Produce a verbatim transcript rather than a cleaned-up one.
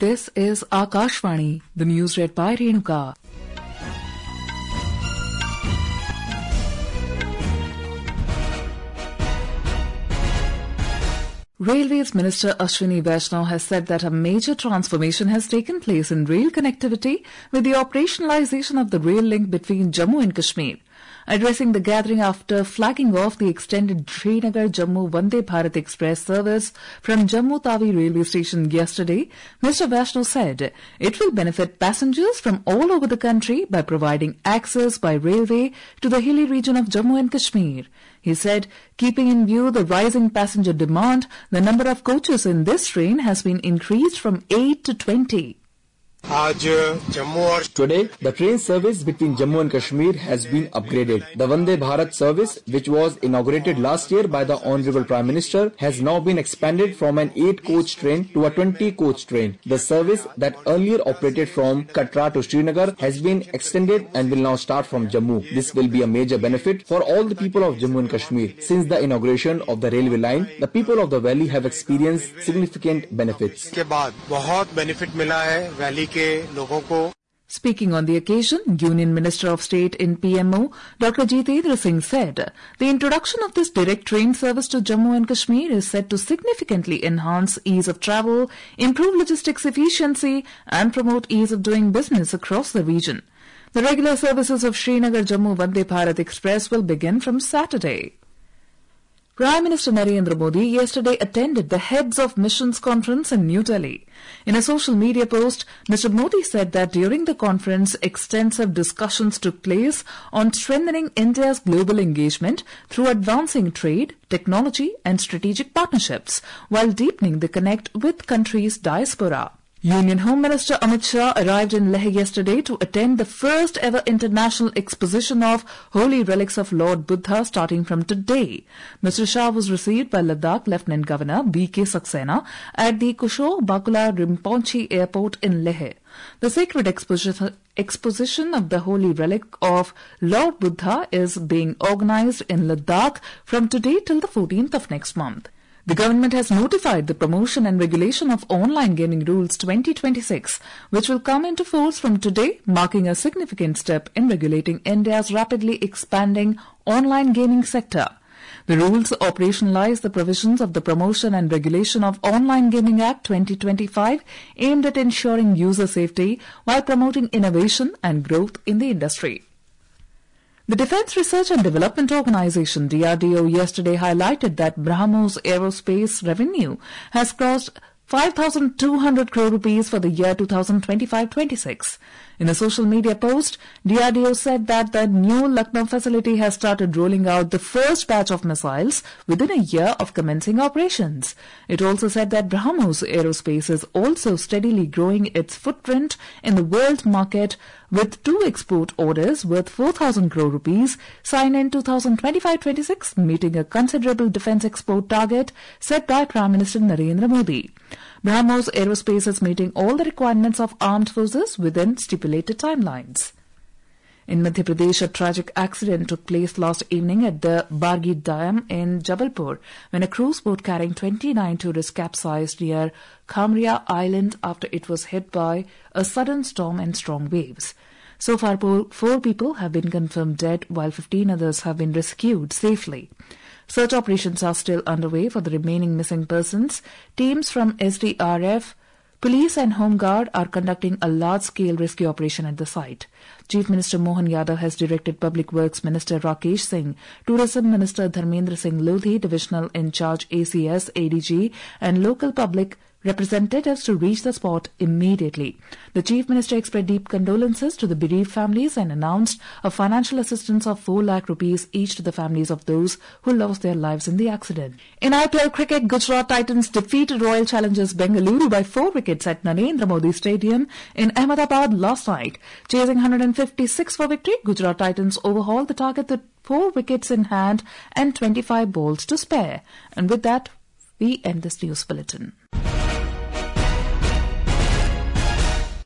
This is Akashvani, the news read by Renuka. Railways Minister Ashwini Vaishnaw has said that a major transformation has taken place in rail connectivity with the operationalization of the rail link between Jammu and Kashmir. Addressing the gathering after flagging off the extended Srinagar-Jammu Vande Bharat Express service from Jammu Tawi railway station yesterday, Mister Vaishnaw said it will benefit passengers from all over the country by providing access by railway to the hilly region of Jammu and Kashmir. He said, keeping in view the rising passenger demand, the number of coaches in this train has been increased from eight to twenty. Today, the train service between Jammu and Kashmir has been upgraded. The Vande Bharat service, which was inaugurated last year by the Honorable Prime Minister, has now been expanded from an eight coach train to a twenty coach train. The service that earlier operated from Katra to Srinagar has been extended and will now start from Jammu. This will be a major benefit for all the people of Jammu and Kashmir. Since the inauguration of the railway line, the people of the valley have experienced significant benefits. Speaking on the occasion, Union Minister of State in P M O, Doctor Jitendra Singh said, the introduction of this direct train service to Jammu and Kashmir is set to significantly enhance ease of travel, improve logistics efficiency and promote ease of doing business across the region. The regular services of Srinagar-Jammu Vande Bharat Express will begin from Saturday. Prime Minister Narendra Modi yesterday attended the Heads of Missions conference in New Delhi. In a social media post, Mister Modi said that during the conference, extensive discussions took place on strengthening India's global engagement through advancing trade, technology and strategic partnerships, while deepening the connect with countries' diaspora. Union Home Minister Amit Shah arrived in Leh yesterday to attend the first ever international exposition of holy relics of Lord Buddha starting from today. Mister Shah was received by Ladakh Lieutenant Governor B K Saxena at the Kushok Bakula Rimpochi Airport in Leh. The sacred exposition, exposition of the holy relic of Lord Buddha is being organized in Ladakh from today till the fourteenth of next month. The government has notified the Promotion and Regulation of Online Gaming Rules twenty twenty-six, which will come into force from today, marking a significant step in regulating India's rapidly expanding online gaming sector. The rules operationalize the provisions of the Promotion and Regulation of Online Gaming Act twenty twenty-five, aimed at ensuring user safety while promoting innovation and growth in the industry. The Defence Research and Development Organisation D R D O yesterday highlighted that BrahMos Aerospace revenue has crossed five thousand two hundred crore rupees for the year twenty twenty-five twenty-six. In a social media post, D R D O said that the new Lucknow facility has started rolling out the first batch of missiles within a year of commencing operations. It also said that BrahMos Aerospace is also steadily growing its footprint in the world market, with two export orders worth four thousand crore rupees signed in twenty twenty-five twenty-six, meeting a considerable defence export target set by Prime Minister Narendra Modi. BrahMos Aerospace is meeting all the requirements of armed forces within stipulated timelines. In Madhya Pradesh, a tragic accident took place last evening at the Bargi Dam in Jabalpur when a cruise boat carrying twenty-nine tourists capsized near Khamria Island after it was hit by a sudden storm and strong waves. So far, four people have been confirmed dead, while fifteen others have been rescued safely. Search operations are still underway for the remaining missing persons. Teams from S D R F, Police and Home Guard are conducting a large-scale rescue operation at the site. Chief Minister Mohan Yadav has directed Public Works Minister Rakesh Singh, Tourism Minister Dharmendra Singh Lodhi, Divisional In Charge A C S, A D G and local public representatives to reach the spot immediately. The Chief Minister expressed deep condolences to the bereaved families and announced a financial assistance of four lakh rupees each to the families of those who lost their lives in the accident. In I P L cricket, Gujarat Titans defeated Royal Challengers Bengaluru by four wickets at Narendra Modi Stadium in Ahmedabad last night. Chasing one hundred fifty-six for victory, Gujarat Titans overhauled the target with four wickets in hand and twenty-five balls to spare. And with that, we end this news bulletin.